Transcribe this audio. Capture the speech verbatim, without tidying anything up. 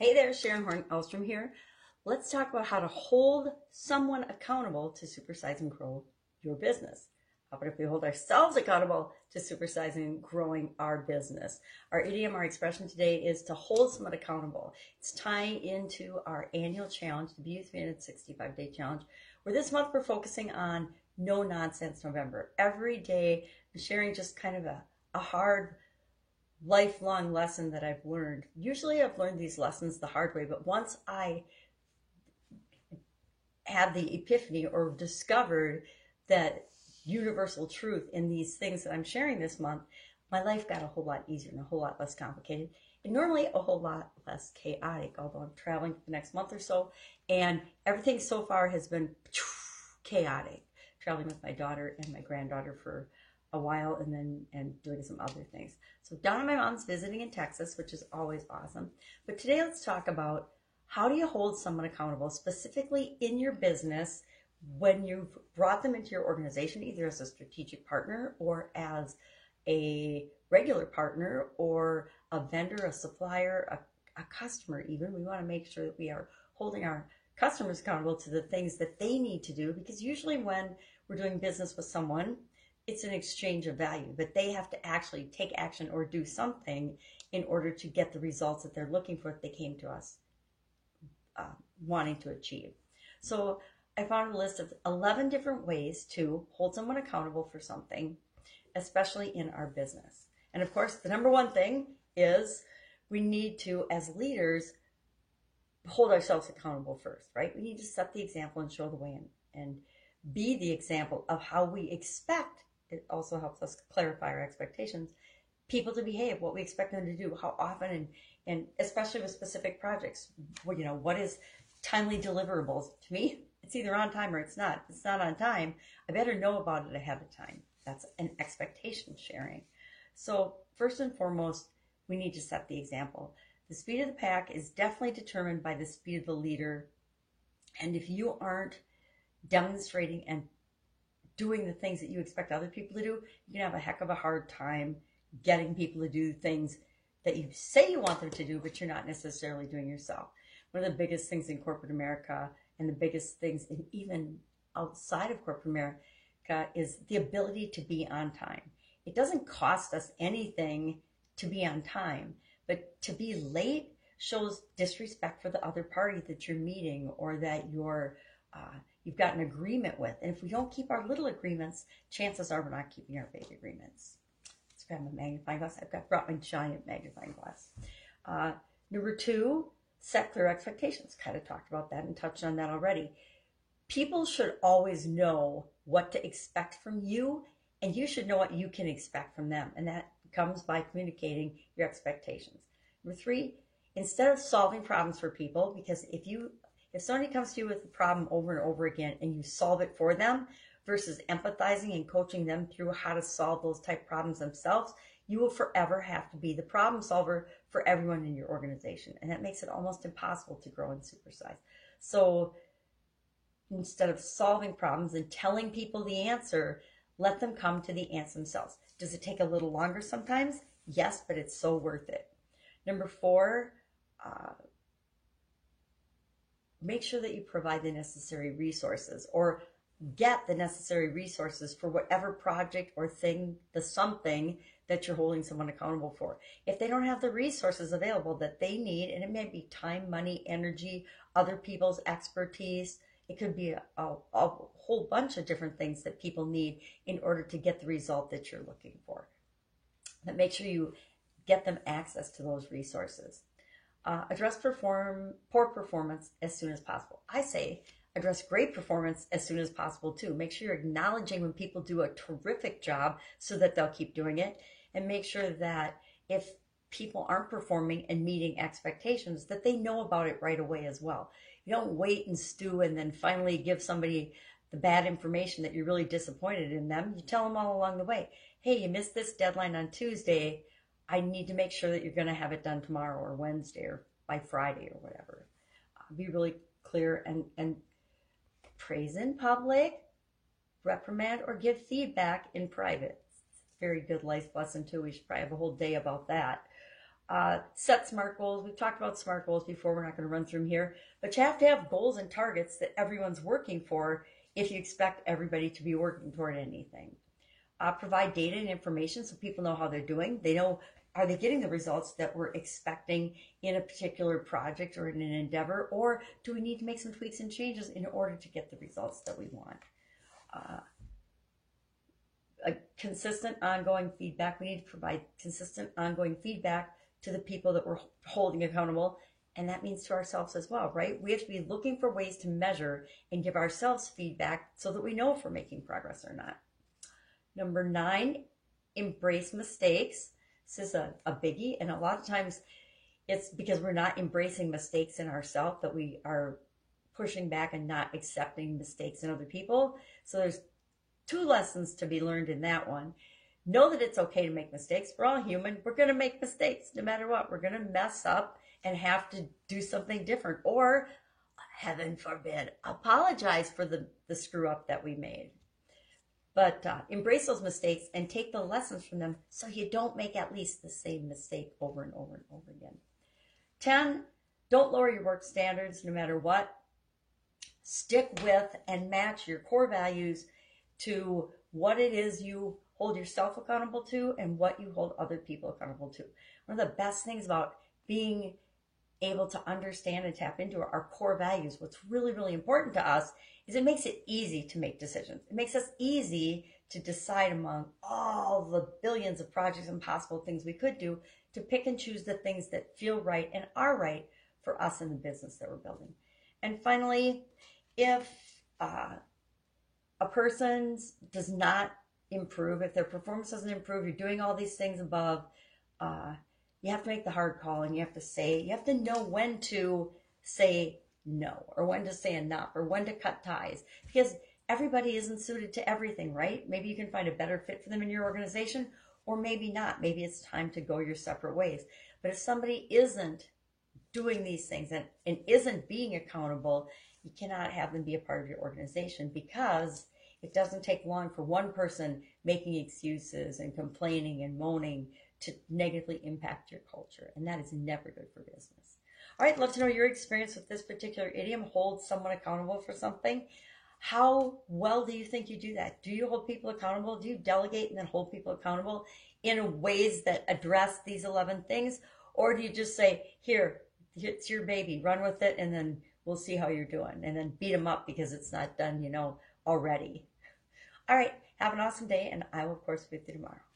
Hey there, Sharon Horn Elstrom here. Let's talk about how to hold someone accountable to supersize and grow your business. How about if we hold ourselves accountable to supersizing and growing our business? Our idiom, our expression today is to hold someone accountable. It's tying into our annual challenge, the B U three sixty-five day challenge, where this month we're focusing on No Nonsense November. Every day, I'm sharing just kind of a, a hard lifelong lesson that I've learned. Usually I've learned these lessons the hard way, but once I had the epiphany or discovered that universal truth in these things that I'm sharing this month, my life got a whole lot easier and a whole lot less complicated, and normally a whole lot less chaotic, although I'm traveling for the next month or so, and everything so far has been chaotic. Traveling with my daughter and my granddaughter for a while, and then and doing some other things. So down at my mom's visiting in Texas, which is always awesome. But today let's talk about how do you hold someone accountable, specifically in your business, when you've brought them into your organization, either as a strategic partner or as a regular partner or a vendor, a supplier, a, a customer even. We want to make sure that we are holding our customers accountable to the things that they need to do, because usually when we're doing business with someone, it's an exchange of value, but they have to actually take action or do something in order to get the results that they're looking for if they came to us uh, wanting to achieve. So I found a list of eleven different ways to hold someone accountable for something, especially in our business. And of course, the number one thing is we need to, as leaders, hold ourselves accountable first, right? We need to set the example and show the way, and, and be the example of how we expect. It also helps us clarify our expectations, people to behave, what we expect them to do, how often, and, and especially with specific projects. Well, you know, what is timely deliverables? To me, it's either on time or it's not. If it's not on time, I better know about it ahead of time. That's an expectation sharing. So first and foremost, we need to set the example. The speed of the pack is definitely determined by the speed of the leader. And if you aren't demonstrating and doing the things that you expect other people to do, you can have a heck of a hard time getting people to do things that you say you want them to do, but you're not necessarily doing yourself. One of the biggest things in corporate America, and the biggest things in even outside of corporate America, is the ability to be on time. It doesn't cost us anything to be on time, but to be late shows disrespect for the other party that you're meeting or that you're uh, you've got an agreement with. And if we don't keep our little agreements, chances are we're not keeping our big agreements. Let's grab my magnifying glass. I've got brought my giant magnifying glass. Uh, number two, set clear expectations. Kind of talked about that and touched on that already. People should always know what to expect from you, and you should know what you can expect from them. And that comes by communicating your expectations. Number three, instead of solving problems for people, because if you If somebody comes to you with a problem over and over again and you solve it for them versus empathizing and coaching them through how to solve those type problems themselves, you will forever have to be the problem solver for everyone in your organization. And that makes it almost impossible to grow and supersize. So instead of solving problems and telling people the answer, let them come to the answer themselves. Does it take a little longer sometimes? Yes, but it's so worth it. Number four, uh, make sure that you provide the necessary resources or get the necessary resources for whatever project or thing, the something that you're holding someone accountable for. If they don't have the resources available that they need, and it may be time, money, energy, other people's expertise, it could be a, a, a whole bunch of different things that people need in order to get the result that you're looking for. But make sure you get them access to those resources. Uh, address perform poor performance as soon as possible. I say address great performance as soon as possible too. Make sure you're acknowledging when people do a terrific job so that they'll keep doing it, and make sure that if people aren't performing and meeting expectations, that they know about it right away as well. You don't wait and stew and then finally give somebody the bad information that you're really disappointed in them. You tell them all along the way, hey, you missed this deadline on Tuesday. I need to make sure that you're going to have it done tomorrow or Wednesday or by Friday or whatever. Uh, be really clear and, and praise in public, reprimand or give feedback in private. It's a very good life lesson too. We should probably have a whole day about that. Uh, set SMART goals. We've talked about SMART goals before. We're not going to run through them here. But you have to have goals and targets that everyone's working for if you expect everybody to be working toward anything. Uh, provide data and information so people know how they're doing. They know, are they getting the results that we're expecting in a particular project or in an endeavor, or do we need to make some tweaks and changes in order to get the results that we want? Uh, a consistent ongoing feedback. We need to provide consistent ongoing feedback to the people that we're holding accountable, and that means to ourselves as well, right? We have to be looking for ways to measure and give ourselves feedback so that we know if we're making progress or not. Number nine, embrace mistakes. This is a, a biggie, and a lot of times it's because we're not embracing mistakes in ourselves that we are pushing back and not accepting mistakes in other people. So there's two lessons to be learned in that one. Know that it's okay to make mistakes. We're all human. We're going to make mistakes no matter what. We're going to mess up and have to do something different, or heaven forbid, apologize for the, the screw up that we made. But uh, embrace those mistakes and take the lessons from them so you don't make at least the same mistake over and over and over again. ten, don't lower your work standards no matter what. Stick with and match your core values to what it is you hold yourself accountable to and what you hold other people accountable to. One of the best things about being able to understand and tap into our core values, what's really, really important to us, is it makes it easy to make decisions. It makes us easy to decide among all the billions of projects and possible things we could do to pick and choose the things that feel right and are right for us in the business that we're building. And finally, if uh, a person does not improve, if their performance doesn't improve, you're doing all these things above, uh, you have to make the hard call, and you have to say, you have to know when to say no, or when to say enough, or when to cut ties, because everybody isn't suited to everything, right? Maybe you can find a better fit for them in your organization, or maybe not. Maybe it's time to go your separate ways. But if somebody isn't doing these things and, and isn't being accountable, you cannot have them be a part of your organization, because it doesn't take long for one person making excuses and complaining and moaning to negatively impact your culture. And that is never good for business. All right, love to know your experience with this particular idiom, hold someone accountable for something. How well do you think you do that? Do you hold people accountable? Do you delegate and then hold people accountable in ways that address these eleven things? Or do you just say, here, it's your baby, run with it, and then we'll see how you're doing, and then beat them up because it's not done, you know, already? All right, have an awesome day, and I will, of course, be with you tomorrow.